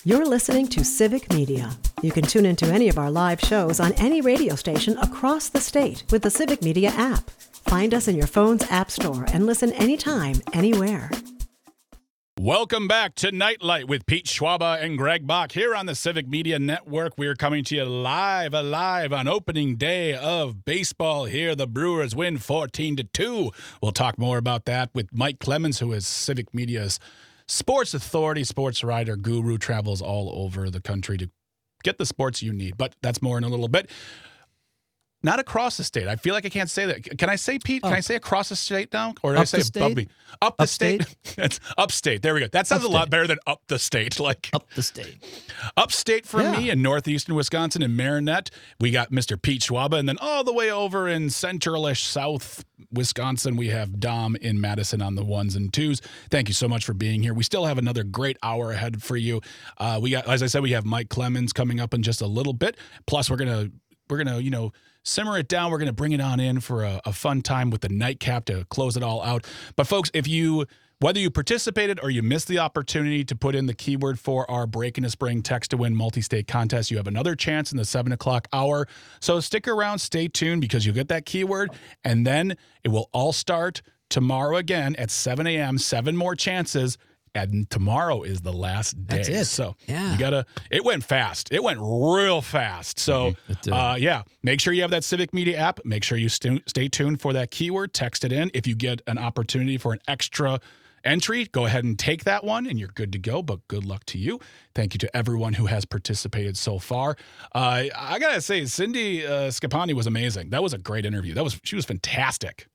You're listening to Civic Media. You can tune into any of our live shows on any radio station across the state with the Civic Media app. Find us in your phone's app store and listen anytime, anywhere. Welcome back to Nightlight with Pete Schwaba and Greg Bach here on the Civic Media Network. We're coming to you live on opening day of baseball here. The Brewers win 14-2. We'll talk more about that with Mike Clemens, who is Civic Media's sports authority, sports writer, guru, travels all over the country to get the sports you need. But that's more in a little bit. Not across the state. I feel like I can't say that. Can I say, Pete? Can I say across the state now? Or did I say above me? Up the state? It's upstate. There we go. That sounds a lot better than up the state. Like up the state. Upstate for me in northeastern Wisconsin and Marinette. We got Mr. Pete Schwaba. And then all the way over in centralish south Wisconsin, we have Dom in Madison on the ones and twos. Thank you so much for being here. We still have another great hour ahead for you. We got, as I said, we have Mike Clemens coming up in just a little bit. Plus, we're gonna simmer it down. We're going to bring it on in for a fun time with the nightcap to close it all out. But folks, whether you participated or you missed the opportunity to put in the keyword for our Breaking a Spring Text to Win multi-state contest, you have another chance in the 7 o'clock hour. So stick around, stay tuned, because you'll get that keyword, and then it will all start tomorrow again at 7 a.m., 7 more chances. And tomorrow is the last day. That's it. So it went fast. It went real fast. So make sure you have that Civic Media app. Make sure you stay tuned for that keyword. Text it in. If you get an opportunity for an extra entry, go ahead and take that one and you're good to go. But good luck to you. Thank you to everyone who has participated so far. I got to say, Cindy Scapani was amazing. That was a great interview. She was fantastic.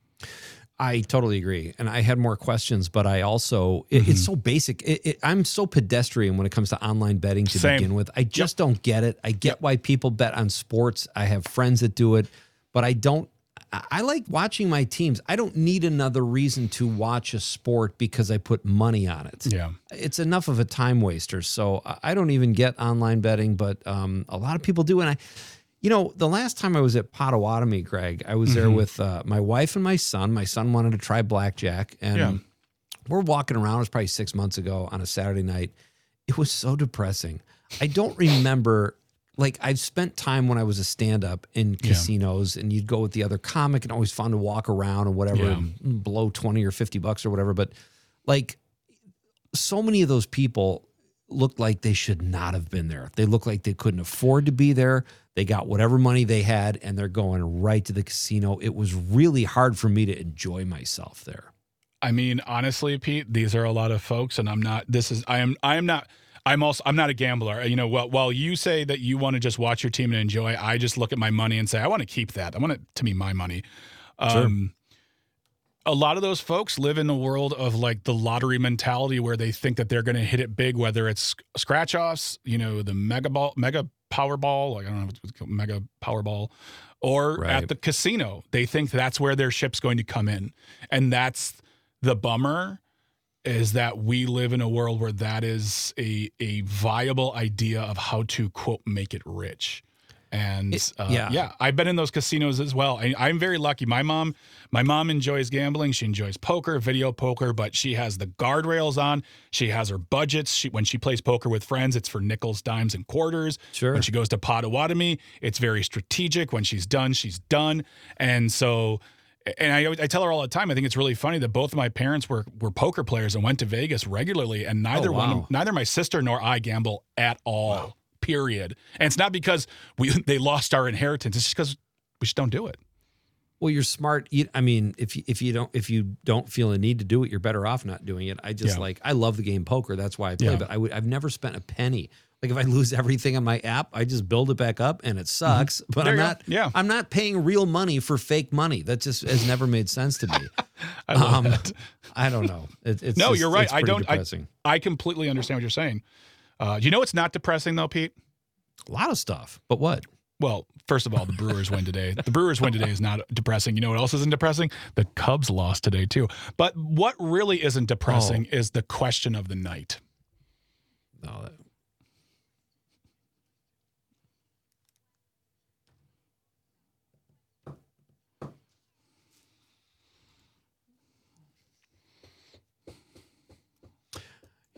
I totally agree. And I had more questions, but I also, it's so basic. I'm so pedestrian when it comes to online betting to begin with. I just don't get it. I get why people bet on sports. I have friends that do it, but I like watching my teams. I don't need another reason to watch a sport because I put money on it. Yeah. It's enough of a time waster. So I don't even get online betting, but a lot of people do. And the last time I was at Potawatomi, Greg, I was there with my wife and my son. My son wanted to try blackjack, and we're walking around. It was probably 6 months ago on a Saturday night. It was so depressing. I don't remember, I've spent time when I was a stand-up in casinos, and you'd go with the other comic, and always fun to walk around and whatever, and blow $20 or $50 or whatever. But so many of those people looked like they should not have been there. They looked like they couldn't afford to be there. They got whatever money they had, and they're going right to the casino. It was really hard for me to enjoy myself there. I mean, honestly, Pete, these are a lot of folks, and I'm not a gambler. While you say that you want to just watch your team and enjoy, I just look at my money and say, I want to keep that. I want it to be my money. Sure. A lot of those folks live in the world of the lottery mentality where they think that they're going to hit it big, whether it's scratch offs, the mega Powerball, I don't know if it's called, mega Powerball, or at the casino. They think that's where their ship's going to come in. And that's the bummer, is that we live in a world where that is a viable idea of how to, quote, make it rich. And I've been in those casinos as well. I'm very lucky. My mom enjoys gambling. She enjoys poker, video poker, but she has the guardrails on. She has her budgets. When she plays poker with friends, it's for nickels, dimes, and quarters. Sure. When she goes to Potawatomi, it's very strategic. When she's done, she's done. And so, and I tell her all the time, I think it's really funny that both of my parents were poker players and went to Vegas regularly, and neither my sister nor I gamble at all. Wow. Period. And it's not because they lost our inheritance. It's just because we just don't do it. Well, you're smart. If you don't feel a need to do it, you're better off not doing it. I love the game poker. That's why I play. But I've never spent a penny. If I lose everything on my app, I just build it back up, and it sucks. But I'm not paying real money for fake money. That just has never made sense to me. I love that. I don't know. You're right. Depressing. I completely understand what you're saying. Do you know what's not depressing, though, Pete? A lot of stuff. But what? Well, first of all, the Brewers win today. The Brewers win today is not depressing. You know what else isn't depressing? The Cubs lost today, too. But what really isn't depressing is the question of the night. No,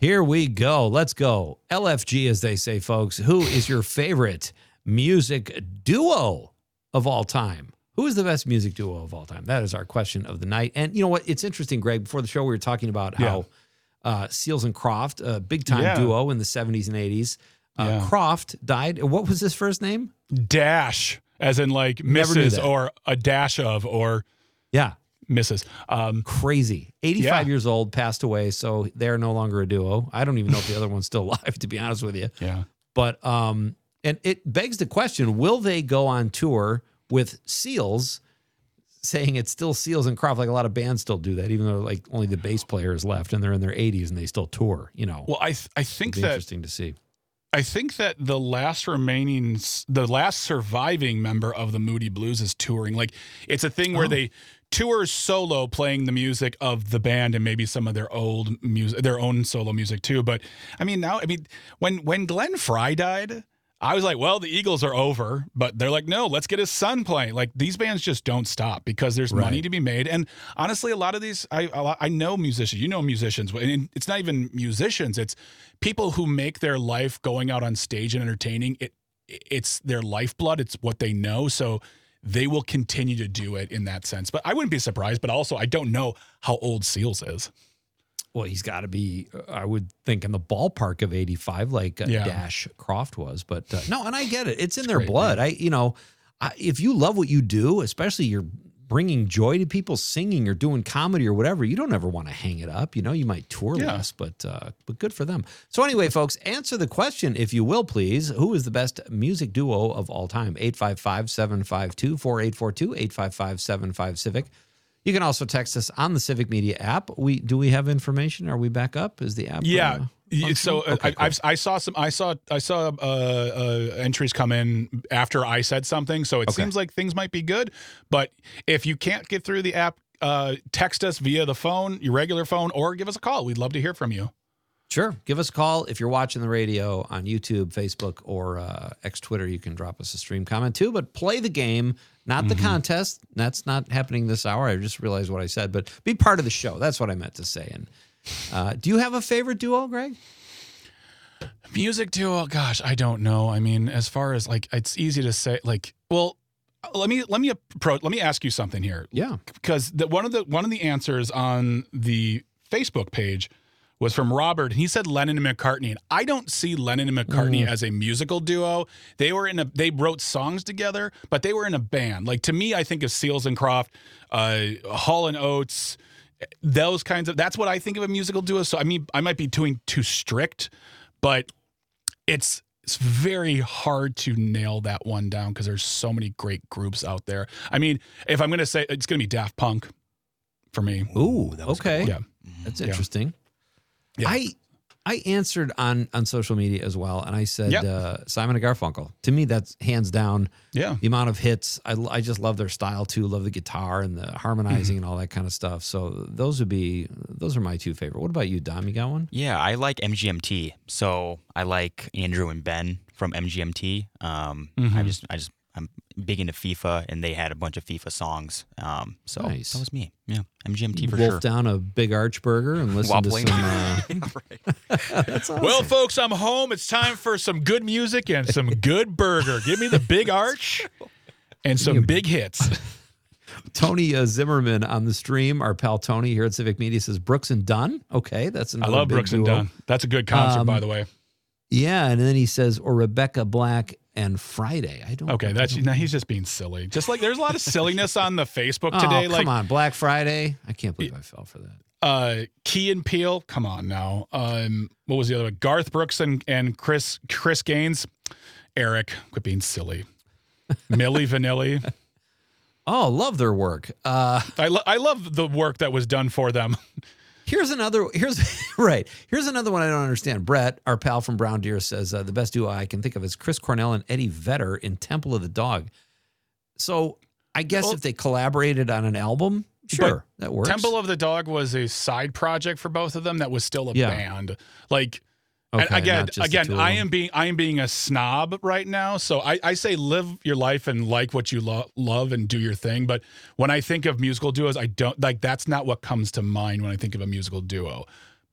Here we go. Let's go. LFG, as they say, folks. Who is your favorite music duo of all time? Who is the best music duo of all time? That is our question of the night. And you know what? It's interesting, Greg. Before the show, we were talking about how Seals and Croft, a big-time duo in the 70s and 80s. Croft died. What was his first name? Dash, as in like Mrs. or a dash of, or Mrs. Crazy. 85 years old, passed away, so they're no longer a duo. I don't even know if the other one's still alive, to be honest with you. Yeah. But and it begs the question, will they go on tour with Seals, saying it's still Seals and Croft? Like a lot of bands still do that, even though like only the bass player is left and they're in their 80s and they still tour, you know. Well, I think that interesting to see. I think that the last surviving member of the Moody Blues is touring. Like, it's a thing where they tour solo, playing the music of the band and maybe some of their old music, their own solo music too. But I mean, when Glenn Frey died, I was like, well, the Eagles are over, but they're like, no, let's get his son playing. Like, these bands just don't stop because there's money to be made. And honestly, a lot of these, I know musicians, you know musicians, and it's not even musicians, it's people who make their life going out on stage and entertaining. It's their lifeblood. It's what they know. So they will continue to do it in that sense. But I wouldn't be surprised, but also I don't know how old Seals is. Well, he's got to be, I would think, in the ballpark of 85, like Dash Croft was. But no, and I get it. It's in their blood. Man. If you love what you do, especially you're bringing joy to people, singing or doing comedy or whatever, you don't ever want to hang it up. You know, you might tour less, but good for them. So anyway, folks, answer the question, if you will, please. Who is the best music duo of all time? 855-752-4842, 855-75-CIVIC. You can also text us on the Civic Media app. Do we have information? Are we back up? Is the app? Yeah. So okay, cool. I saw entries come in after I said something. So it seems like things might be good. But if you can't get through the app, text us via the phone, your regular phone, or give us a call. We'd love to hear from you. Sure. Give us a call. If you're watching the radio on YouTube, Facebook, or X Twitter, you can drop us a stream comment too. But play the game, not the contest. That's not happening this hour. I just realized what I said. But be part of the show. That's what I meant to say. And do you have a favorite duo, Greg? Music duo? Gosh, I don't know. I mean, as far as like, it's easy to say. Like, well, let me ask you something here. Yeah, because one of the answers on the Facebook page was from Robert, and he said Lennon and McCartney. And I don't see Lennon and McCartney as a musical duo. They wrote songs together, but they were in a band. Like, to me, I think of Seals and Croft, Hall and Oates, those kinds of, that's what I think of a musical duo. So, I mean, I might be doing too strict, but it's very hard to nail that one down because there's so many great groups out there. I mean, if I'm going to say, it's going to be Daft Punk for me. Ooh, okay. Yeah. That's interesting. Yeah. I answered on social media as well, and I said Simon and Garfunkel. To me, that's hands down. Yeah, the amount of hits. I just love their style too. Love the guitar and the harmonizing and all that kind of stuff. So those are my two favorite. What about you, Dom? You got one? Yeah, I like MGMT. So I like Andrew and Ben from MGMT. I'm big into FIFA, and they had a bunch of FIFA songs. So nice. That was me. Yeah, MGMT for Wolf sure. down a big arch burger and listen to some. That's awesome. Well, folks, I'm home. It's time for some good music and some good burger. Give me the big arch and some big hits. Tony Zimmerman on the stream, our pal Tony here at Civic Media, says Brooks and Dunn. Okay, that's another. I love big Brooks duo. and Dunn. That's a good concert, by the way. Yeah, and then he says, or Rebecca Black and Friday. Now he's just being silly. Just like there's a lot of silliness on the Facebook today. Come on, Black Friday. I can't believe I fell for that. Key and Peele. Come on now. What was the other one? Garth Brooks and Chris Gaines. Eric, quit being silly. Milli Vanilli. Oh, love their work. I love the work that was done for them. Here's another one I don't understand. Brett, our pal from Brown Deer, says the best duo I can think of is Chris Cornell and Eddie Vedder in Temple of the Dog. So I guess if they collaborated on an album, sure, that works. Temple of the Dog was a side project for both of them that was still a band. Like, okay, and again, I am being a snob right now. So I say live your life and like what you love and do your thing. But when I think of musical duos, I don't like, that's not what comes to mind when I think of a musical duo.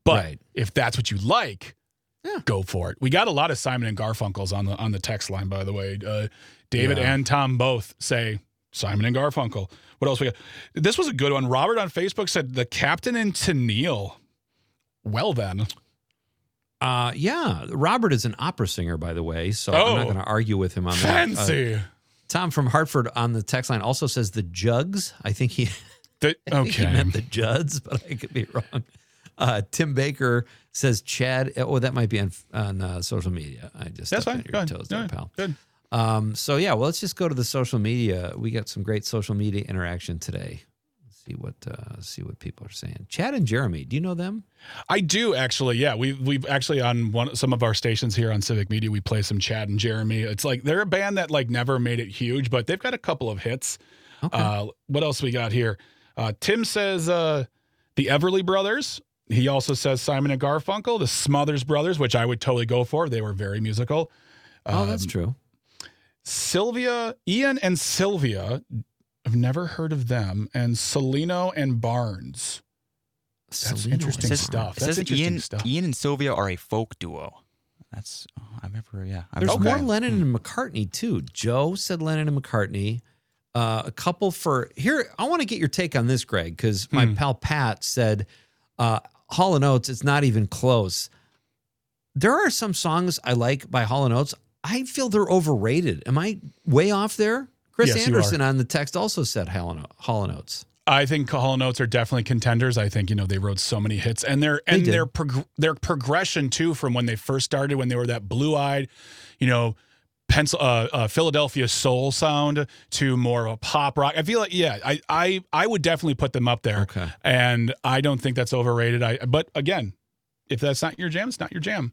But Right. if that's what you like, go for it. We got a lot of Simon and Garfunkels on the text line, by the way. David and Tom both say Simon and Garfunkel. What else we got? This was a good one. Robert on Facebook said The Captain and Tennille. Well then. Yeah, Robert is an opera singer, by the way, so I'm not going to argue with him on that. Fancy. Tom from Hartford on the text line also says the Jugs. I think he meant the Judds, but I could be wrong. Tim Baker says Chad. Oh, that might be on social media. I just That's fine. your Go ahead. toes there, pal. Good. So yeah, well, let's just go to the social media. We got some great social media interaction today. See what people are saying. Chad and Jeremy, do you know them? I do actually. Yeah, we've actually on some of our stations here on Civic Media, we play some Chad and Jeremy. It's like they're a band that like never made it huge, but they've got a couple of hits. Okay. What else we got here? Tim says the Everly Brothers. He also says Simon and Garfunkel, the Smothers Brothers, which I would totally go for. They were very musical. Oh, that's true. Ian and Sylvia. I've never heard of them. And Celino and Barnes. That's interesting stuff. It says Ian and Sylvia are a folk duo. That's There's more Lennon and McCartney too. Joe said Lennon and McCartney. A couple for here. I want to get your take on this, Greg, because my pal Pat said Hall & Oates. It's not even close. There are some songs I like by Hall & Oates. I feel they're overrated. Am I way off there? Chris Anderson on the text also said Hall & Oates. I think Hall & Oates are definitely contenders. I think they wrote so many hits, and their progression too from when they first started, when they were that blue-eyed, Philadelphia soul sound to more of a pop rock. I feel like I would definitely put them up there. Okay. And I don't think that's overrated. But again, if that's not your jam, it's not your jam.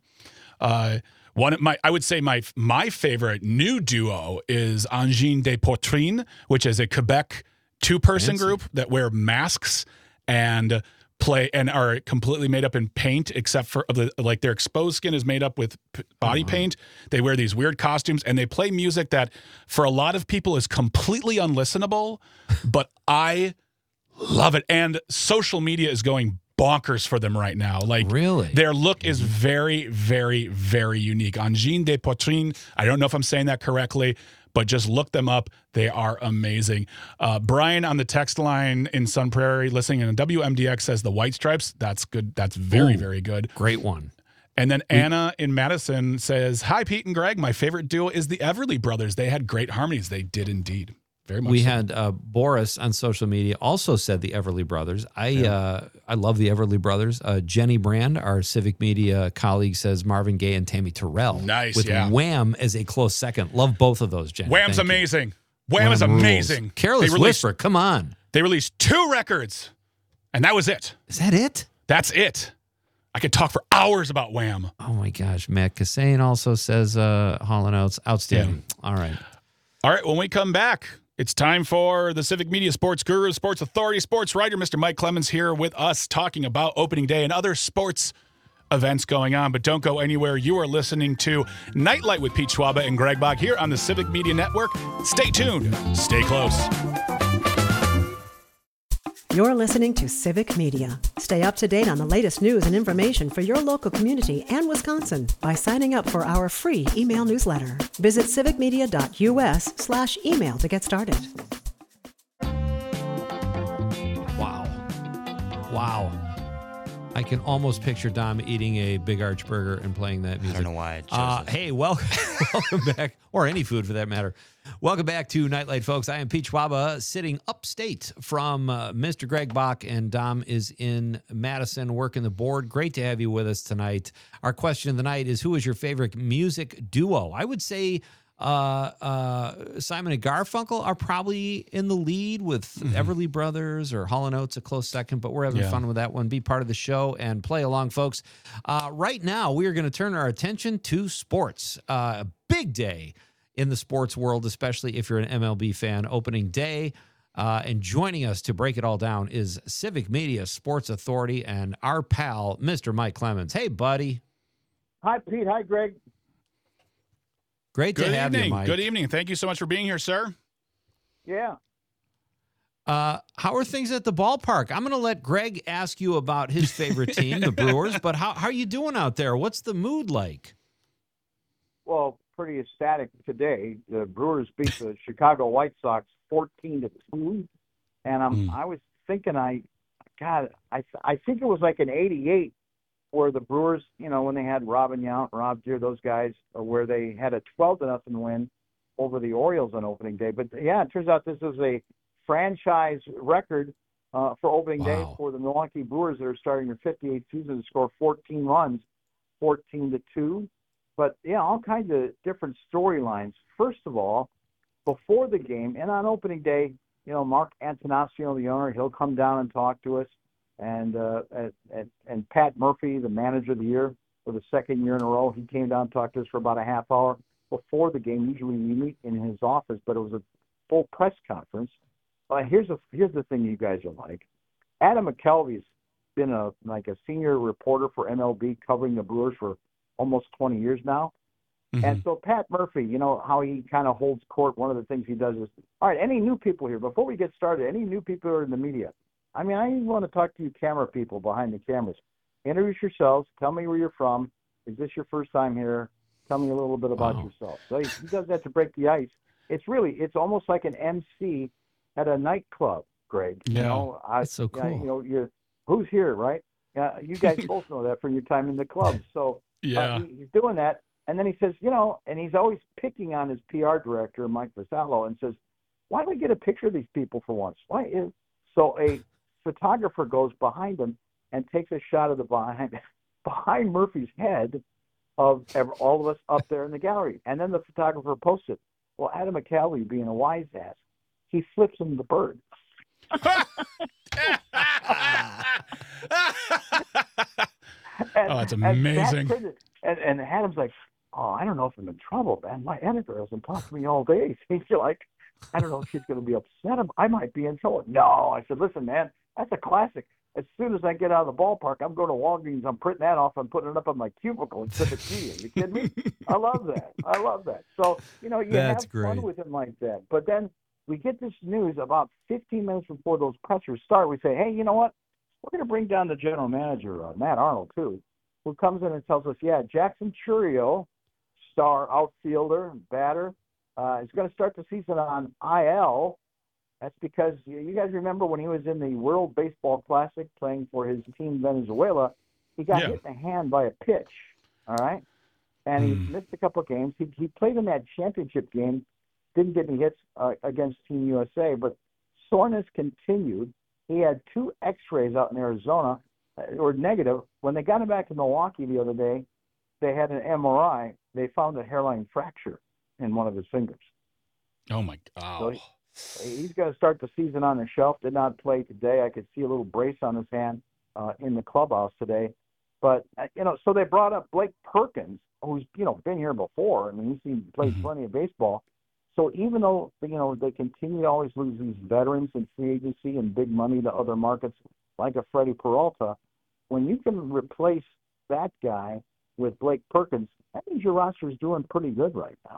I would say my favorite new duo is Angine de Poitrine, which is a Quebec two-person group that wear masks and play and are completely made up in paint, except for their exposed skin is made up with body paint. They wear these weird costumes and they play music that for a lot of people is completely unlistenable, but I love it. And social media is going bonkers for them right now. Like, really? Their look is very, very, very unique. Angine de Poitrine, I don't know if I'm saying that correctly, but just look them up. They are amazing. Brian on the text line in Sun Prairie, listening in WMDX, says the White Stripes. That's good. That's very, very good. Great one. And then Anna in Madison says, hi, Pete and Greg. My favorite duo is the Everly Brothers. They had great harmonies. They did indeed. Very much. We had Boris on social media also said the Everly Brothers. I love the Everly Brothers. Jenny Brand, our Civic Media colleague, says Marvin Gaye and Tammy Terrell. Nice, with Wham as a close second. Love both of those, Jenny. Wham's amazing. Wham is amazing. Careless Whisper, come on. They released 2 records, and that was it. Is that it? That's it. I could talk for hours about Wham. Oh, my gosh. Matt Kassane also says Hall & Oates. Outstanding. Yeah. All right, when we come back, it's time for the Civic Media Sports Guru, Sports Authority, Sports Writer, Mr. Mike Clemens here with us talking about opening day and other sports events going on. But don't go anywhere. You are listening to Nightlight with Pete Schwaba and Greg Bach here on the Civic Media Network. Stay tuned. Stay close. You're listening to Civic Media. Stay up to date on the latest news and information for your local community and Wisconsin by signing up for our free email newsletter. Visit civicmedia.us/email to get started. Wow. I can almost picture Dom eating a Big Arch burger and playing that music. I don't know why I chose it. Hey, welcome back, or any food for that matter. Welcome back to Nightlight, folks. I am Pete Schwaba, sitting upstate from Mr. Greg Bach, and Dom is in Madison working the board. Great to have you with us tonight. Our question of the night is, who is your favorite music duo? I would say Simon and Garfunkel are probably in the lead, with Everly Brothers or Hall & Oates a close second, but we're having fun with that one. Be part of the show and play along, folks. Right now, we are going to turn our attention to sports. A big day in the sports world, especially if you're an MLB fan. Opening day, and joining us to break it all down is Civic Media Sports Authority and our pal, Mr. Mike Clemens. Hey, buddy. Hi, Pete. Hi, Greg. Great to have you, Mike. Good evening. Thank you so much for being here, sir. Yeah. How are things at the ballpark? I'm going to let Greg ask you about his favorite team, the Brewers, but how are you doing out there? What's the mood like? Well, pretty ecstatic today. The Brewers beat the Chicago White Sox 14-2, and I was thinking, I think it was like in '88 where the Brewers, when they had Robin Yount, Rob Deere, those guys, where they had a 12-0 win over the Orioles on opening day. But yeah, it turns out this is a franchise record for opening day for the Milwaukee Brewers that are starting their 58th season to score 14 runs, 14-2. But yeah, all kinds of different storylines. First of all, before the game and on opening day, Mark Antonaccio, the owner, he'll come down and talk to us, and Pat Murphy, the manager of the year for the second year in a row, he came down and talked to us for about a half hour before the game. Usually we meet in his office, but it was a full press conference. Here's the thing you guys are like. Adam McKelvey's been a senior reporter for MLB covering the Brewers for almost 20 years now. Mm-hmm. And so Pat Murphy, how he kind of holds court, one of the things he does is, all right, any new people here, before we get started, any new people who are in the media, I even want to talk to you camera people behind the cameras. Introduce yourselves. Tell me where you're from. Is this your first time here? Tell me a little bit about yourself. So he does that to break the ice. It's almost like an MC at a nightclub, Greg. Yeah, that's so cool. You're who's here, right? You guys both know that from your time in the club. So he's doing that. And then he says, and he's always picking on his PR director, Mike Vasallo, and says, why don't we get a picture of these people for once? So a photographer goes behind him and takes a shot of the behind Murphy's head of all of us up there in the gallery. And then the photographer posts it. Well, Adam McCalvey, being a wise ass, he flips him the bird. It's amazing. And Adam's like, I don't know if I'm in trouble, man. My editor hasn't talked to me all day. He's like, I don't know if she's going to be upset. I might be in trouble. No, I said, listen, man, that's a classic. As soon as I get out of the ballpark, I'm going to Walgreens. I'm printing that off and putting it up on my cubicle and send it to you. You kidding me? I love that. So, you that's have great. fun with him like that. But then we get this news about 15 minutes before those pressers start. We say, hey, you know what? We're going to bring down the general manager, Matt Arnold, too, who comes in and tells us, Jackson Chourio, star outfielder, batter, is going to start the season on IL. That's because you guys remember when he was in the World Baseball Classic playing for his team Venezuela, he got hit in the hand by a pitch, all right? And he missed a couple of games. He played in that championship game, didn't get any hits against Team USA, but soreness continued. He had 2 x-rays out in Arizona that were negative. When they got him back to Milwaukee the other day, they had an MRI. They found a hairline fracture in one of his fingers. Oh, my God. So he's going to start the season on the shelf. Did not play today. I could see a little brace on his hand in the clubhouse today. But, so they brought up Blake Perkins, who's, been here before. He's played plenty of baseball. So even though, they continue to always lose these veterans in free agency and big money to other markets like a Freddie Peralta, when you can replace that guy with Blake Perkins, that means your roster is doing pretty good right now.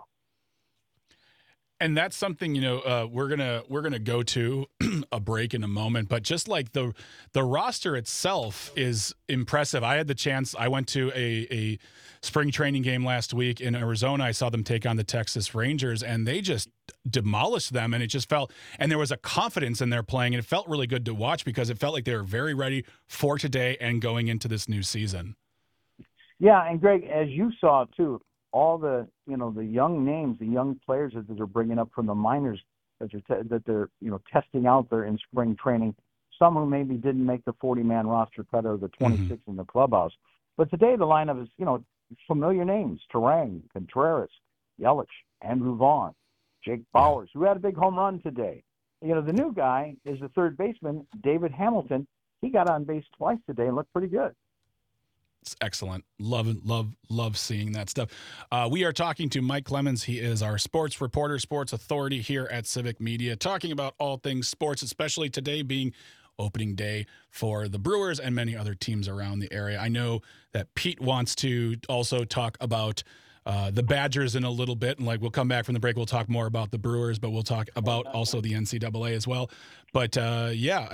And that's something, we're gonna go to a break in a moment, but just like the roster itself is impressive. I had the chance. I went to a spring training game last week in Arizona. I saw them take on the Texas Rangers, and they just demolished them. And it just felt, and there was a confidence in their playing, and it felt really good to watch because it felt like they were very ready for today and going into this new season. Yeah, and Greg, as you saw too, all the the young names, the young players that they're bringing up from the minors that they're testing out there in spring training. Some who maybe didn't make the 40-man roster cut out of the 26 in the clubhouse. But today the lineup is familiar names: Turang, Contreras, Yelich, Andrew Vaughn, Jake Bowers, who had a big home run today. The new guy is the third baseman, David Hamilton. He got on base twice today and looked pretty good. It's excellent. Love seeing that stuff. We are talking to Mike Clemens. He is our sports reporter, sports authority here at Civic Media, talking about all things sports, especially today being opening day for the Brewers and many other teams around the area. I know that Pete wants to also talk about the Badgers in a little bit, and like we'll come back from the break. We'll talk more about the Brewers, but we'll talk about also the NCAA as well. But yeah,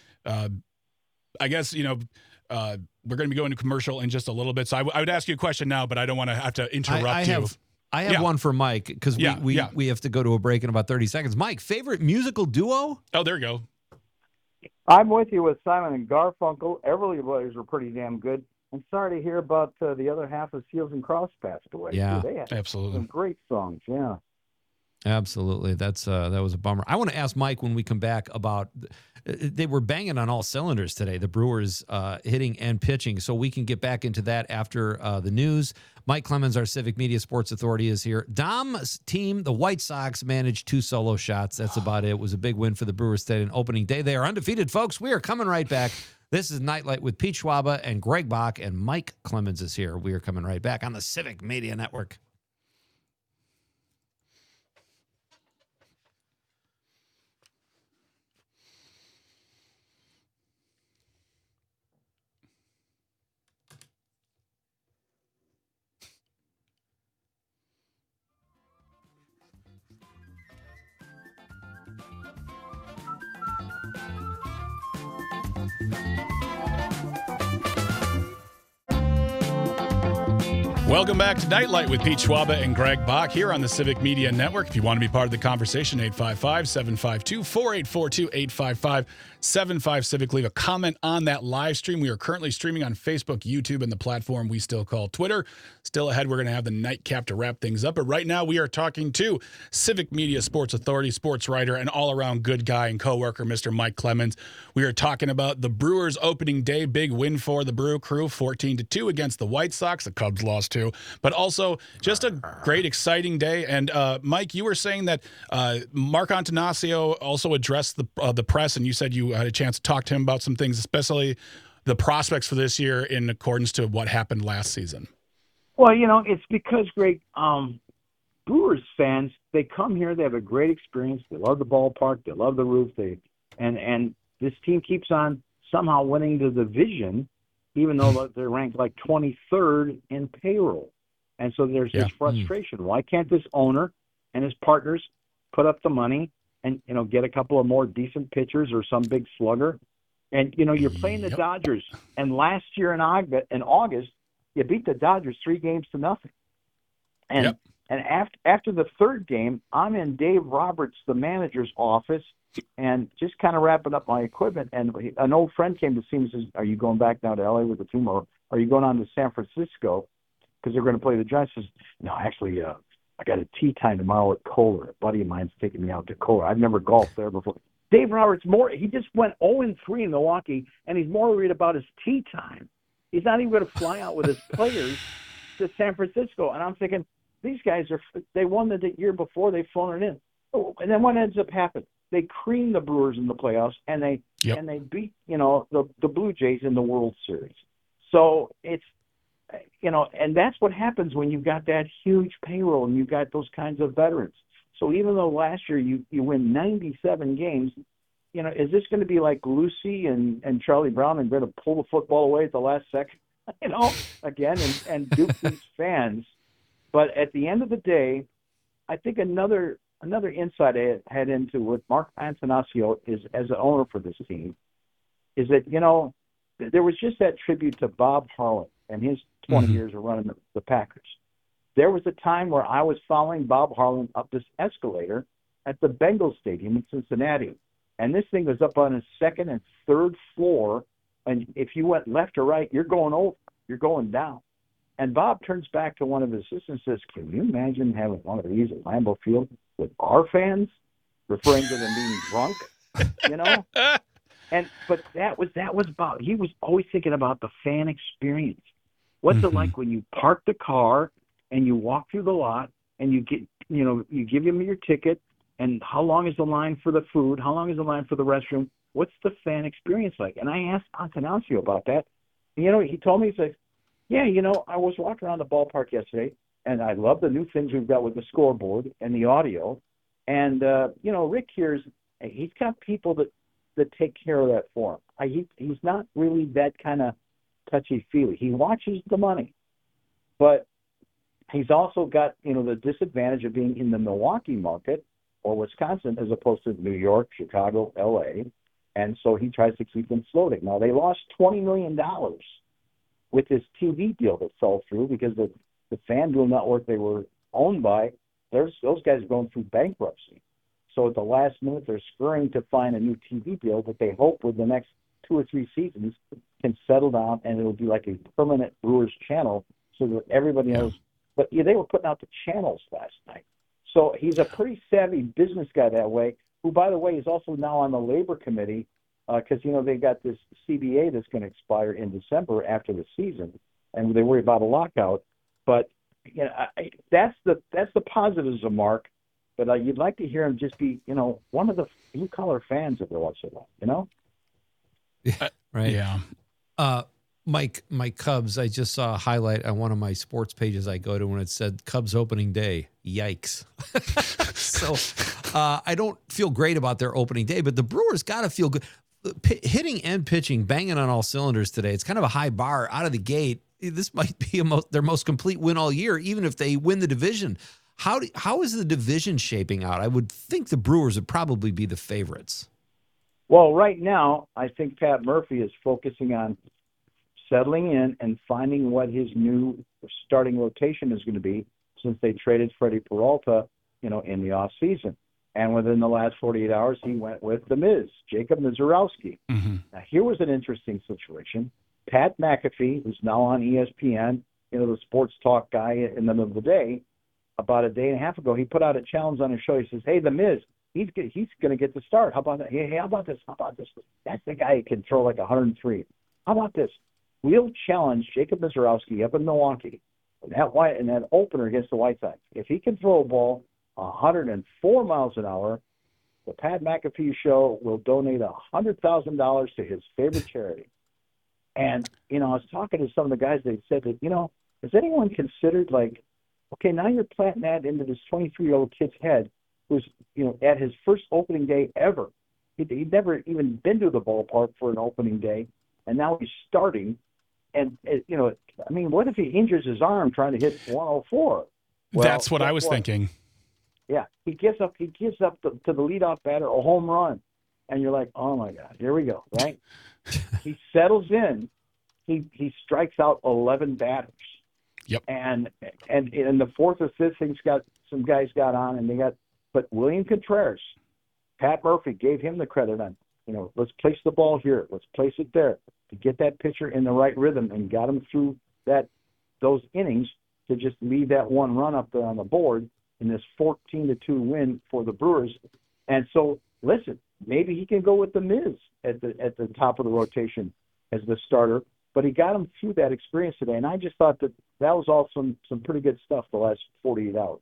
I guess we're going to be going to commercial in just a little bit. So I would ask you a question now, but I don't want to have to interrupt you. I have one for Mike because we have to go to a break in about 30 seconds. Mike, favorite musical duo? Oh, there you go. I'm with you with Simon and Garfunkel. Everly Brothers were pretty damn good. I'm sorry to hear about the other half of Seals and Cross passed away. Yeah, they had absolutely some great songs. Yeah, absolutely. That was a bummer. I want to ask Mike when we come back about they were banging on all cylinders today. The Brewers hitting and pitching, so we can get back into that after the news. Mike Clemens, our Civic Media Sports Authority, is here. Dom's team, the White Sox, managed 2 solo shots. That's about it. It was a big win for the Brewers today on opening day. They are undefeated, folks. We are coming right back. This is Nightlight with Pete Schwaba and Greg Bach, and Mike Clemens is here. We are coming right back on the Civic Media Network. Welcome back to Nightlight with Pete Schwaba and Greg Bach here on the Civic Media Network. If you want to be part of the conversation, 855-752-4842, 855-75-CIVIC. Leave a comment on that live stream. We are currently streaming on Facebook, YouTube, and the platform we still call Twitter. Still ahead, we're going to have the nightcap to wrap things up. But right now, we are talking to Civic Media Sports Authority, sports writer, and all-around good guy and coworker, Mr. Mike Clemens. We are talking about the Brewers opening day, big win for the Brew Crew, 14-2 against the White Sox. The Cubs lost too, but also just a great, exciting day. And Mike, you were saying that Mark Antanasio also addressed the press, and you said you had a chance to talk to him about some things, especially the prospects for this year in accordance to what happened last season. Well, it's because, Greg, Brewers fans, they come here, they have a great experience, they love the ballpark, they love the roof, and this team keeps on somehow winning the division, even though they're ranked like 23rd in payroll. And so there's this frustration. Why can't this owner and his partners put up the money and, get a couple of more decent pitchers or some big slugger? And, you're playing the Dodgers. And last year in August, you beat the Dodgers 3-0. And after the third game, I'm in Dave Roberts, the manager's office, and just kind of wrapping up my equipment. And an old friend came to see me and says, "Are you going back now to L.A. with the team, or are you going on to San Francisco because they're going to play the Giants?" I says, "No, actually, I got a tee time tomorrow at Kohler. A buddy of mine's taking me out to Kohler. I've never golfed there before." Dave Roberts, he just went 0-3 in Milwaukee, and he's more worried about his tee time. He's not even going to fly out with his players to San Francisco. And I'm thinking, these guys they won the year before, they've flown it in. Oh, and then what ends up happening? They cream the Brewers in the playoffs, and they beat the Blue Jays in the World Series. So it's and that's what happens when you've got that huge payroll and you've got those kinds of veterans. So even though last year you win 97 games, is this going to be like Lucy and Charlie Brown and going to pull the football away at the last second, again and dupe these fans? But at the end of the day, I think another insight I had into what Mark Antanasio is as an owner for this team is that, there was just that tribute to Bob Harlan and his 20 years of running the Packers. There was a time where I was following Bob Harlan up this escalator at the Bengals Stadium in Cincinnati. And this thing was up on his second and third floor. And if you went left or right, you're going over, you're going down. And Bob turns back to one of his assistants and says, "Can you imagine having one of these at Lambeau Field with our fans?" Referring to them being drunk, But that was Bob. He was always thinking about the fan experience. What's it like when you park the car and you walk through the lot and you give them your ticket, and how long is the line for the food? How long is the line for the restroom? What's the fan experience like? And I asked Antanasio about that. He told me, he said, "Yeah, I was walking around the ballpark yesterday, and I love the new things we've got with the scoreboard and the audio. And, Rick he's got people that take care of that for him. He's not really that kind of touchy-feely. He watches the money. But he's also got, the disadvantage of being in the Milwaukee market or Wisconsin as opposed to New York, Chicago, L.A., and so he tries to keep them floating. Now, they lost $20 million with this TV deal that fell through because the FanDuel network they were owned by, those guys are going through bankruptcy. So at the last minute, they're scurrying to find a new TV deal that they hope with the next 2 or 3 seasons can settle down, and it'll be like a permanent Brewers channel so that everybody knows. But they were putting out the channels last night. So he's a pretty savvy business guy that way, who, by the way, is also now on the labor committee because, they got this CBA that's going to expire in December after the season, and they worry about a lockout. But that's the positives of Mark. But you'd like to hear him just be, one of the blue-collar fans every once in a while, Right. Yeah. Mike, my Cubs, I just saw a highlight on one of my sports pages I go to when it said Cubs opening day. Yikes. So I don't feel great about their opening day, but the Brewers got to feel good. Hitting and pitching, banging on all cylinders today. It's kind of a high bar out of the gate. This might be their most complete win all year, even if they win the division. How is the division shaping out? I would think the Brewers would probably be the favorites. Well, right now, I think Pat Murphy is focusing on settling in and finding what his new starting rotation is going to be since they traded Freddie Peralta, in the offseason. And within the last 48 hours, he went with The Miz, Jacob Mizorowski. Mm-hmm. Now, here was an interesting situation. Pat McAfee, who's now on ESPN, the sports talk guy in the middle of the day, about a day and a half ago, he put out a challenge on his show. He says, hey, The Miz, he's going to get the start. How about that? Hey, how about this? How about this? That's the guy who can throw like 103. How about this? We'll challenge Jacob Mizorowski up in Milwaukee in that opener against the White Sox. If he can throw a ball 104 miles an hour, the Pat McAfee show will donate $100,000 to his favorite charity. And, I was talking to some of the guys, they said that, has anyone considered okay, now you're planting that into this 23-year-old kid's head who's, at his first opening day ever. He'd never even been to the ballpark for an opening day, and now he's starting. And, what if he injures his arm trying to hit 104? Well, that's what I was thinking. Yeah, he gives up to the leadoff batter a home run. And you're like, oh, my God, here we go, right? He settles in. He strikes out 11 batters. Yep. And in the fourth or fifth, some guys got on, but William Contreras, Pat Murphy gave him the credit on, let's place the ball here, let's place it there to get that pitcher in the right rhythm and got him through those innings to just leave that one run up there on the board in this 14-2 win for the Brewers. And so, listen, maybe he can go with The Miz at the top of the rotation as the starter, but he got him through that experience today. And I just thought that was all some pretty good stuff the last 48 hours.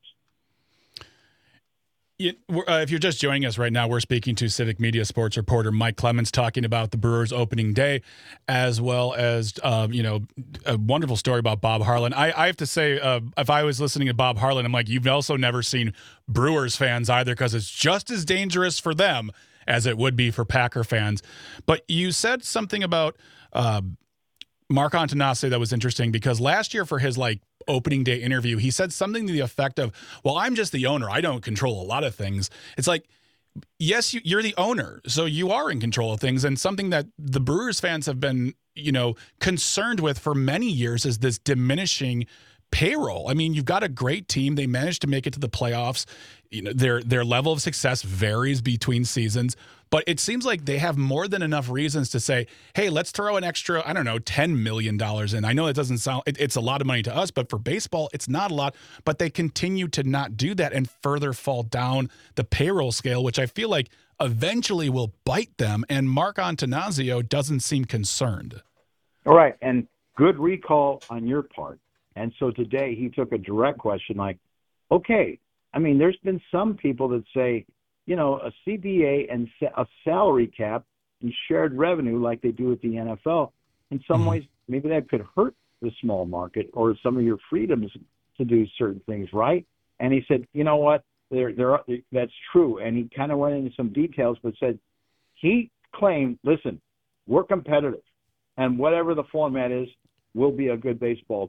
If you're just joining us right now, we're speaking to Civic Media sports reporter Mike Clemens talking about the Brewers opening day, as well as, a wonderful story about Bob Harlan. I have to say, if I was listening to Bob Harlan, I'm like, you've also never seen Brewers fans either, because it's just as dangerous for them as it would be for Packer fans. But you said something about Mark Antanase that was interesting, because last year for his opening day interview, he said something to the effect of, well, I'm just the owner. I don't control a lot of things. It's like, yes, you're the owner, so you are in control of things. And something that the Brewers fans have been, concerned with for many years is this diminishing payroll. I mean, you've got a great team. They managed to make it to the playoffs. Their level of success varies between seasons, but it seems like they have more than enough reasons to say, hey, let's throw an extra, $10 million in. I know it doesn't sound, it's a lot of money to us, but for baseball, it's not a lot. But they continue to not do that and further fall down the payroll scale, which I feel like eventually will bite them. And Mark Antanasio doesn't seem concerned. All right. And good recall on your part. And so today he took a direct question like, okay, there's been some people that say, a CBA and a salary cap and shared revenue like they do at the NFL, in some ways, maybe that could hurt the small market or some of your freedoms to do certain things, right? And he said, you know what, that's true. And he kind of went into some details, but said he claimed, listen, we're competitive, and whatever the format is, we'll be a good baseball team.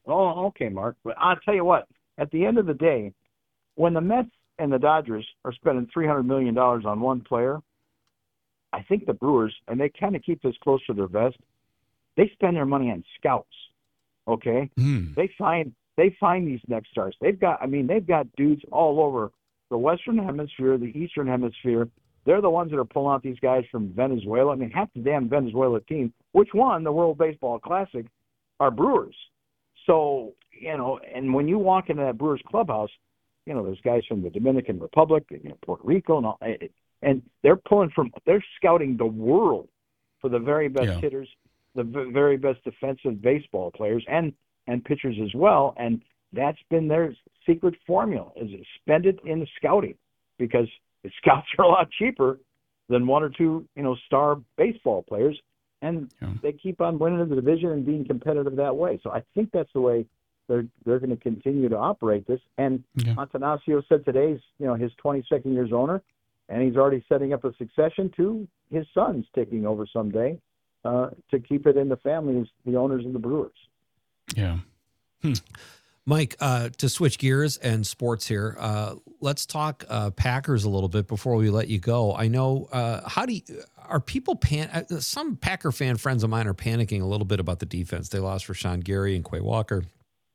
Oh, okay, Mark. But I'll tell you what. At the end of the day, when the Mets and the Dodgers are spending $300 million on one player, I think the Brewers, and they kind of keep this close to their vest, they spend their money on scouts. Okay, they find these next stars. They've got dudes all over the Western Hemisphere, the Eastern Hemisphere. They're the ones that are pulling out these guys from Venezuela. I mean, half the damn Venezuela team, which won the World Baseball Classic, are Brewers. So, and when you walk into that Brewers clubhouse, there's guys from the Dominican Republic, Puerto Rico, and all, and they're scouting the world for the very best hitters, the very best defensive baseball players, and pitchers as well. And that's been their secret formula: is spend it in the scouting, because the scouts are a lot cheaper than one or two, star baseball players, and they keep on winning the division and being competitive that way. So I think that's the way they're going to continue to operate this. And Atanasio said today's, his 22nd year's owner, and he's already setting up a succession to his sons taking over someday to keep it in the family as the owners of the Brewers. Yeah. Mike, to switch gears and sports here, let's talk Packers a little bit before we let you go. I know, are people some Packer fan friends of mine are panicking a little bit about the defense. They lost Rashawn Gary and Quay Walker.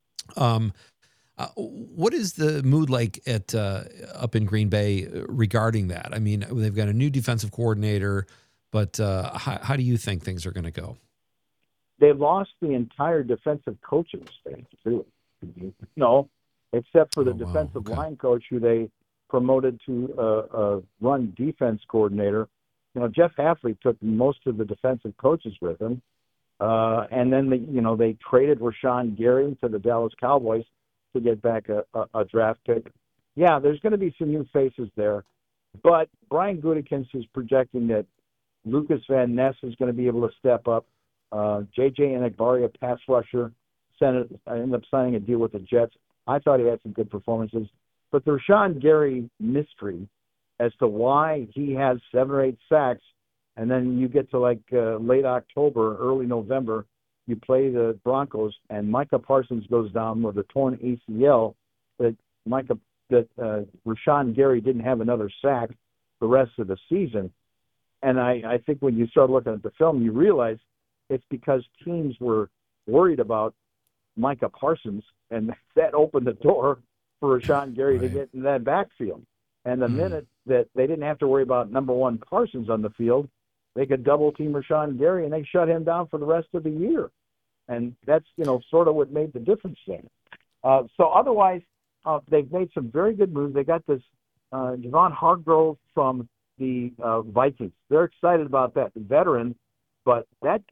What is the mood like up in Green Bay regarding that? I mean, they've got a new defensive coordinator, but how do you think things are going to go? They lost the entire defensive coaching staff too. No, except for the defensive line coach who they promoted to a run defense coordinator. Jeff Hafley took most of the defensive coaches with him. And then they traded Rashawn Gary to the Dallas Cowboys to get back a draft pick. Yeah, there's going to be some new faces there. But Brian Gutekunst is projecting that Lucas Van Ness is going to be able to step up. J.J. Enagbare, a pass rusher, ended up signing a deal with the Jets. I thought he had some good performances. But the Rashawn Gary mystery as to why he has 7 or 8 sacks, and then you get to late October, early November, you play the Broncos, and Micah Parsons goes down with a torn ACL. That Rashawn Gary didn't have another sack the rest of the season. And I think when you start looking at the film, you realize it's because teams were worried about Micah Parsons, and that opened the door for Rashawn Gary to get in that backfield. And the minute that they didn't have to worry about number one Parsons on the field, they could double team Rashawn Gary, and they shut him down for the rest of the year. And that's, sort of what made the difference there. So otherwise, they've made some very good moves. They got this Javon Hargrove from the Vikings. They're excited about that, the veteran. But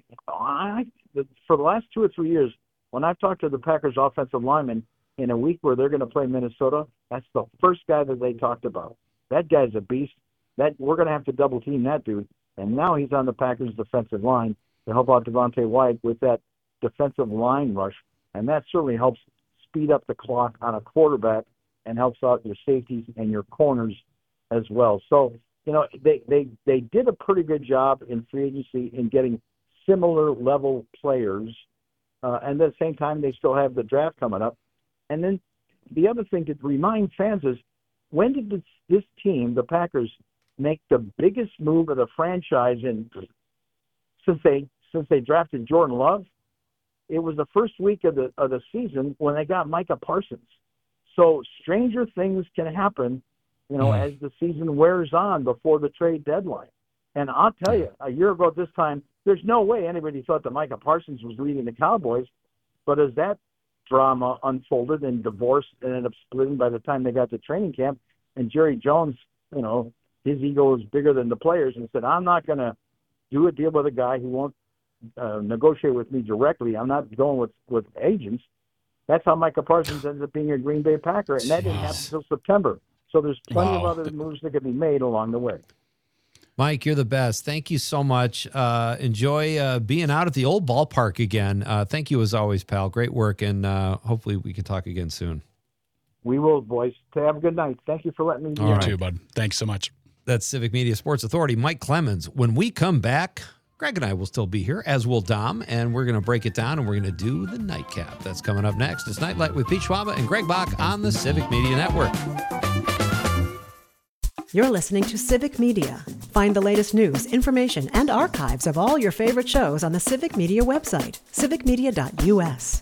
for the last 2 or 3 years, when I've talked to the Packers offensive linemen in a week where they're going to play Minnesota, that's the first guy that they talked about. That guy's a beast. We're going to have to double team that dude. And now he's on the Packers defensive line to help out Devontae White with that defensive line rush. And that certainly helps speed up the clock on a quarterback and helps out your safeties and your corners as well. So, they did a pretty good job in free agency in getting similar level players. And at the same time, they still have the draft coming up. And then the other thing to remind fans is, when did this team, the Packers, make the biggest move of the franchise since they drafted Jordan Love? It was the first week of the season when they got Micah Parsons. So stranger things can happen, as the season wears on before the trade deadline. And I'll tell you, a year ago at this time, there's no way anybody thought that Micah Parsons was leading the Cowboys. But as that drama unfolded and divorced and ended up splitting by the time they got to training camp, and Jerry Jones, his ego is bigger than the players, and said, I'm not going to do a deal with a guy who won't negotiate with me directly. I'm not going with agents. That's how Micah Parsons ended up being a Green Bay Packer, and that didn't happen until September. So there's plenty of other moves that could be made along the way. Mike, you're the best. Thank you so much. Enjoy being out at the old ballpark again. Thank you as always, pal. Great work, and hopefully we can talk again soon. We will, boys. Have a good night. Thank you for letting me be on. You too, bud. Thanks so much. That's Civic Media Sports Authority, Mike Clemens. When we come back, Greg and I will still be here, as will Dom, and we're going to break it down, and we're going to do the nightcap. That's coming up next. It's Nightlight with Pete Schwaba and Greg Bach on the Civic Media Network. You're listening to Civic Media. Find the latest news, information, and archives of all your favorite shows on the Civic Media website, civicmedia.us.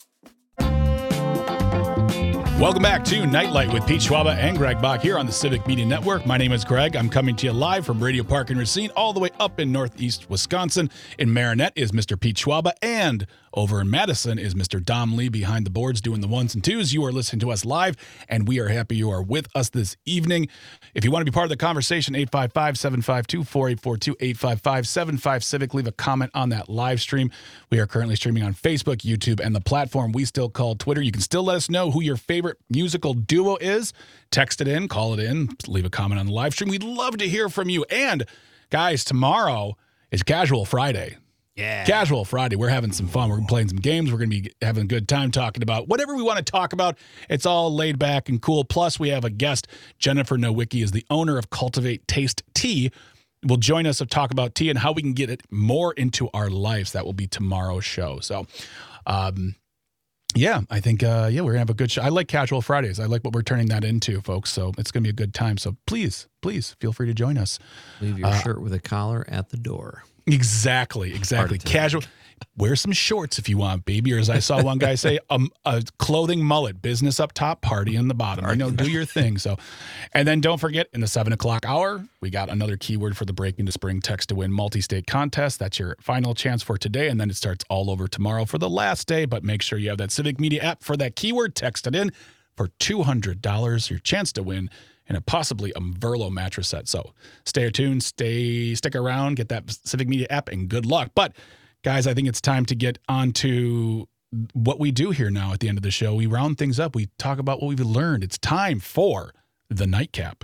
Welcome back to Nightlight with Pete Schwaba and Greg Bach here on the Civic Media Network. My name is Greg. I'm coming to you live from Radio Park and Racine all the way up in northeast Wisconsin. In Marinette is Mr. Pete Schwaba, and over in Madison is Mr. Dom Lee behind the boards doing the ones and twos. You are listening to us live, and we are happy you are with us this evening. If you want to be part of the conversation, 855-752-4842, 855-75-CIVIC. Leave a comment on that live stream. We are currently streaming on Facebook, YouTube, and the platform we still call Twitter. You can still let us know who your favorite musical duo is. Text it in, call it in, leave a comment on the live stream. We'd love to hear from you. And guys, tomorrow is Casual Friday. Yeah. Casual Friday. We're having some fun. We're playing some games. We're going to be having a good time talking about whatever we want to talk about. It's all laid back and cool. Plus, we have a guest. Jennifer Nowicki is the owner of Cultivate Taste Tea. Will join us to talk about tea and how we can get it more into our lives. That will be tomorrow's show. So, yeah, I think, we're going to have a good show. I like Casual Fridays. I like what we're turning that into, folks. So it's going to be a good time. So please feel free to join us. Leave your shirt with a collar at the door. Exactly. Casual. Wear some shorts if you want, baby. Or as I saw one guy say, a clothing mullet, business up top, party in the bottom. Do your thing. So, and then don't forget, in the 7 o'clock hour, we got another keyword for the Breaking to Spring Text to Win multi-state contest. That's your final chance for today. And then it starts all over tomorrow for the last day. But make sure you have that Civic Media app for that keyword. Text it in for $200. Your chance to win and possibly a Verlo mattress set. So stay tuned, stick around, get that Civic Media app, and good luck. But guys, I think it's time to get on to what we do here now at the end of the show. We round things up. We talk about what we've learned. It's time for the nightcap.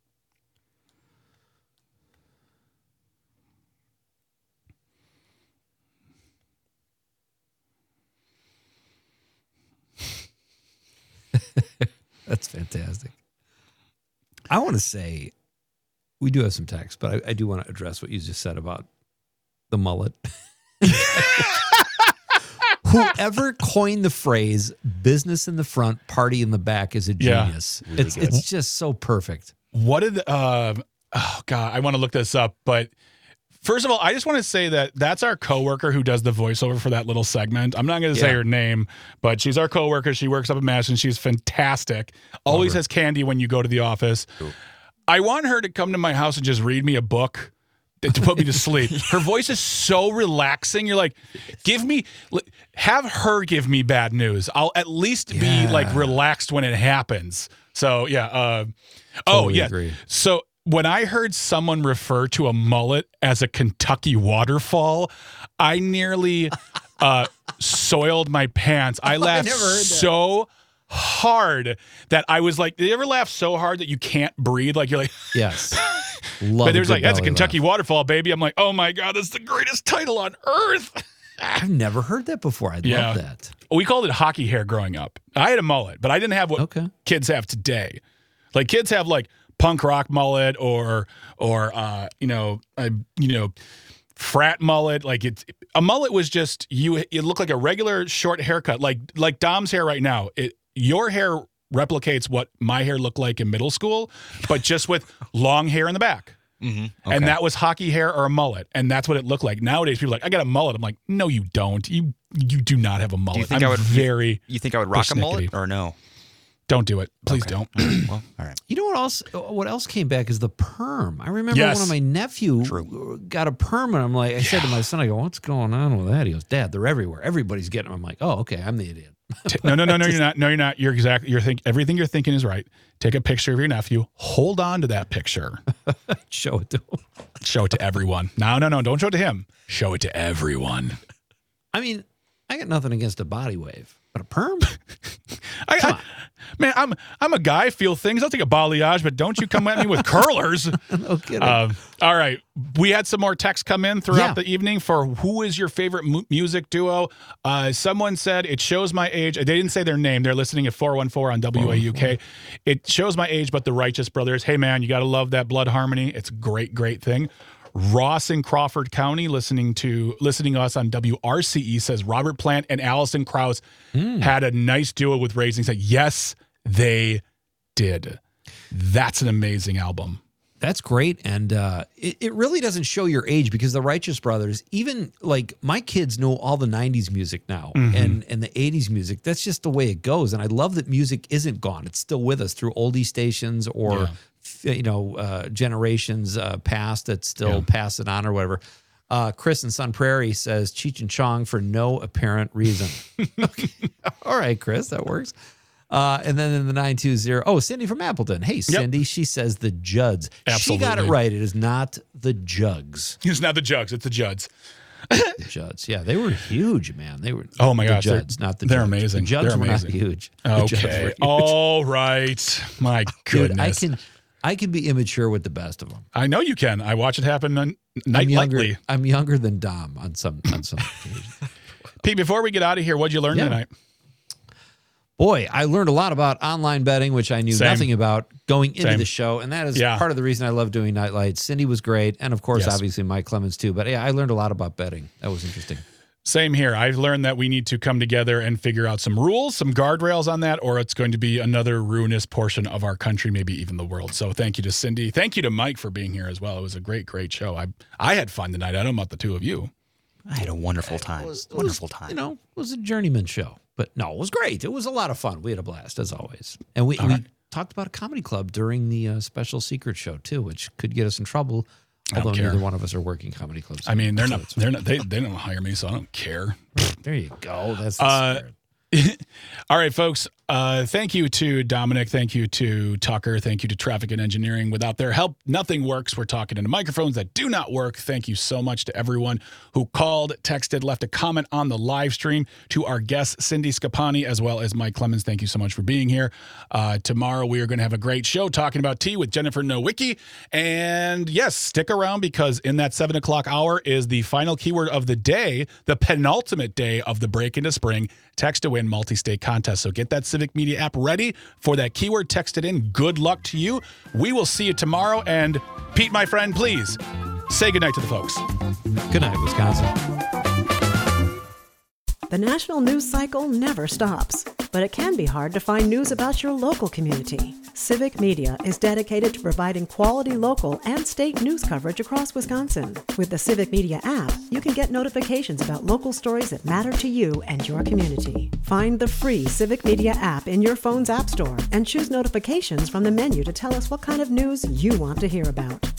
That's fantastic. I want to say, we do have some text, but I do want to address what you just said about the mullet. Whoever coined the phrase "business in the front, party in the back" is a genius. Yeah, really it's just so perfect. What did oh God, I want to look this up, but first of all, I just want to say that that's our coworker who does the voiceover for that little segment. I'm not going to say her name, but she's our coworker. She works up in Madison. She's fantastic. Always has candy when you go to the office. Cool. I want her to come to my house and just read me a book to put me to sleep. Her voice is so relaxing. You're like, have her give me bad news. I'll at least be like relaxed when it happens. So yeah. Totally agree. So when I heard someone refer to a mullet as a Kentucky waterfall, I nearly soiled my pants. I laughed so hard that I was like, you ever laugh so hard that you can't breathe? Like you're like, yes. But there's like, that's a Kentucky waterfall, baby. I'm like, oh my God, that's the greatest title on earth. I've never heard that before. I love that. We called it hockey hair growing up. I had a mullet, but I didn't have what kids have today. Like kids have like punk rock mullet or frat mullet. Like a mullet was just it looked like a regular short haircut, like Dom's hair right now. Your hair replicates what my hair looked like in middle school, but just with long hair in the back. Mm-hmm. Okay. And that was hockey hair or a mullet, and that's what it looked like. Nowadays, people are like, I got a mullet. I'm like, no, you don't. You do not have a mullet. You think I would rock a mullet or no? Don't do it. Please don't. Well, all right. You know what else came back is the perm. I remember one of my nephew got a perm, and I said to my son, I go, what's going on with that? He goes, Dad, they're everywhere. Everybody's getting them. I'm like, oh, okay, I'm the idiot. No, you're not. No, you're not. Everything you're thinking is right. Take a picture of your nephew. Hold on to that picture. Show it to him. Show it to everyone. No. Don't show it to him. Show it to everyone. I mean, I got nothing against a body wave, but a perm? Man, I'm a guy. Feel things. I'll take a balayage, but don't you come at me with curlers. No kidding. All right. We had some more texts come in throughout the evening for who is your favorite music duo. Someone said it shows my age. They didn't say their name. They're listening at 414 on WAUK. It shows my age, but the Righteous Brothers. Hey, man, you got to love that Blood Harmony. It's a great, great thing. Ross in Crawford County listening to us on WRCE says Robert Plant and Alison Krauss had a nice duo with Raising. Said yes, they did. That's an amazing album. That's great. And it really doesn't show your age because the Righteous Brothers, even like my kids know all the 90s music now and the 80s music. That's just the way it goes. And I love that music isn't gone. It's still with us through oldie stations or, generations past that still pass it on or whatever. Chris in Sun Prairie says Cheech and Chong for no apparent reason. Okay. All right, Chris, that works. And then in the 920, Cindy from Appleton. Hey, Cindy, she says the Judds. Absolutely. She got it right. It is not the Jugs. It's not the Jugs. It's the Judds. The Judds. Yeah, they were huge, man. They were. Oh my gosh, Judds, not the they're Judds. amazing. The Judds they're were amazing. not huge. Okay. All right. My goodness. Dude, I can be immature with the best of them. I know you can. I watch it happen nightly. I'm younger than Dom on some occasions. Pete, before we get out of here, what'd you learn tonight? Boy, I learned a lot about online betting, which I knew nothing about going into the show. And that is part of the reason I love doing Nightlight. Cindy was great. And of course, obviously Mike Clemens too. But yeah, I learned a lot about betting. That was interesting. Same here. I've learned that we need to come together and figure out some rules, some guardrails on that, or it's going to be another ruinous portion of our country, maybe even the world. So thank you to Cindy. Thank you to Mike for being here as well. It was a great, great show. I had fun tonight. I don't know about the two of you. I had a wonderful time. Wonderful time. It was a journeyman show. But no, it was great. It was a lot of fun. We had a blast, as always. And we talked about a comedy club during the special secret show, too, which could get us in trouble. Although neither one of us are working comedy clubs. I mean, they don't hire me, so I don't care. There you go. That's the spirit. All right, folks. Thank you to Dominic. Thank you to Tucker. Thank you to Traffic and Engineering. Without their help, nothing works. We're talking into microphones that do not work. Thank you so much to everyone who called, texted, left a comment on the live stream. To our guests, Cindy Scapani, as well as Mike Clemens. Thank you so much for being here. Tomorrow, we are going to have a great show talking about tea with Jennifer Nowicki. And yes, stick around because in that 7 o'clock hour is the final keyword of the day, the penultimate day of the Break into Spring Text to Win multi-state contest. So get that Civic Media app ready for that keyword. Text it in. Good luck to you. We will see you tomorrow. And Pete, my friend, please say goodnight to the folks. Good night, Wisconsin. The national news cycle never stops, but it can be hard to find news about your local community. Civic Media is dedicated to providing quality local and state news coverage across Wisconsin. With the Civic Media app, you can get notifications about local stories that matter to you and your community. Find the free Civic Media app in your phone's app store and choose notifications from the menu to tell us what kind of news you want to hear about.